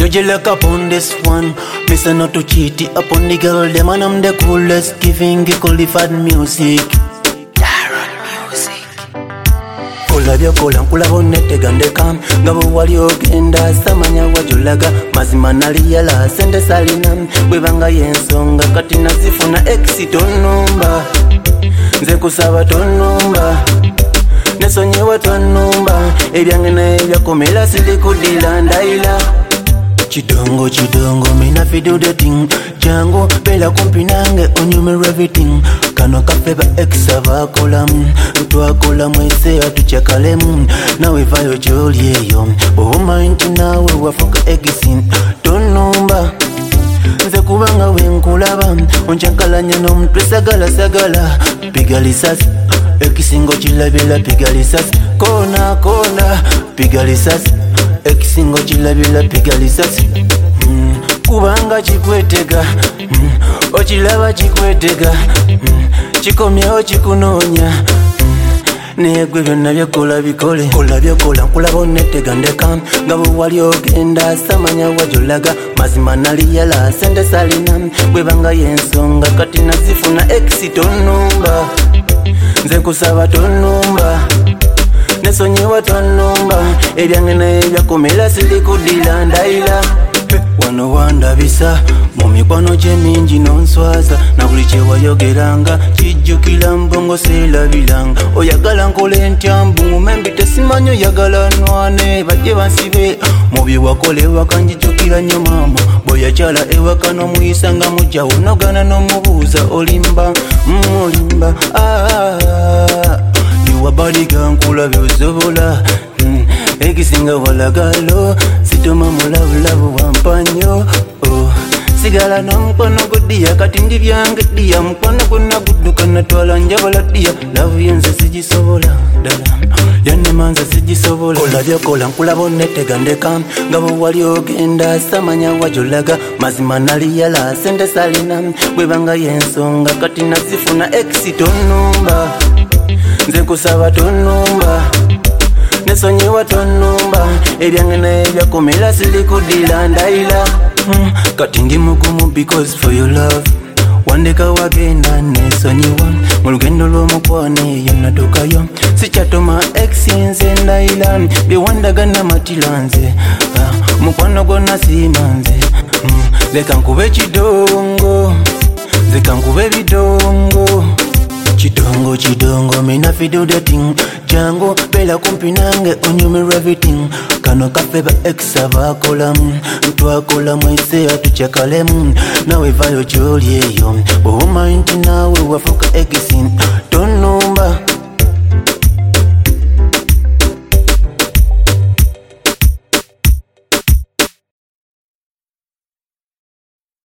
your luck upon this one. Listen not to cheat it upon the girl, them and I'm the coolest, giving you qualified music. Kulabyo kola nkulabonete gandeka ngabo wali ogenda samanya wajulaga mazima naliyala sente salina bwebanga yensonga kati nazifuna exitonumba nze kusaba tonumba nesonyewa tonumba ebyange nebyakomera sili kudila ndaila Chidongo, me na fi do the thing. Django, bella compinange, on you me everything. Kano kafe ba exava kolam. Utwa kolam we say to check alem. Now we vayo jolly yo. Oh mind now we wafuka egisin. Don't number. Nze kubanga wenkulaba. Onchakalanya no mtresagala. Pigalisas. Ekisingo chilabila pigalisas. Kona. Pigalisas. Ekisingo chilabila pigalisas. Kubanga chikwetega ochilaba chikwetega chikomyao chikunonya negwe byonna byakola bikole kola byakola nkulabonetega ndeka ngabo wali ogenda samanya wajolaga mazima naliyala sente salina bwebanga yensonga kati nazifuna exitonumba nze kusaba tonumba nesonyewa tonumba ebyange nebyakomera sili kudila ndaila wano wandabisa mu mikwano gye mingi nonswaza na buli kyewayogeranga kijjukira mbongo seerabiranga oyagala nkole ntya mbuŋume mbi tesimanyi oyagala nwane bajje bansibe mu bye wakola ewaka njijjukira nnyo maama bweyakyala ewaka n'omuyisa nga mujja wonogana n'omubuuza olimba iwabaliga nkulabye osobola ekisinga walagalo situma mulavulavu wampanyo sigala n'omukwano godiya kati ndi byange ddiya mukwano gwonna gudduka natwala njabala ddiya lavu yenze sigisobola ddala yannemanza sigisobola kola byakola nkulabonetega ndeka nga bwe wali ogenda samanya wajolaga mazima naliyala sente salina bwebanga yensonga kati nazifuna exitonumba nze kusaba tonumba nesonyewa tonumba ebyange nebyakomera sili kudila ndaila kati ndi mugumu because for your love wandeka wagenda nesonyiwa mu lugendo lw'omukwano eyo natuukayo sikyatoma exinze ndaila byewandagana matilanze mukwano gwonna simanze leka nkube ekidongo leka nkube ebidongo Chidongo, me na fi do the thing. Django, bella compinange, on you me everything. Kano kafe ba exava kolam. Utwa kolam we say to check alem. Now we vayo jolly yo. Oh mind now we wafuka egisin.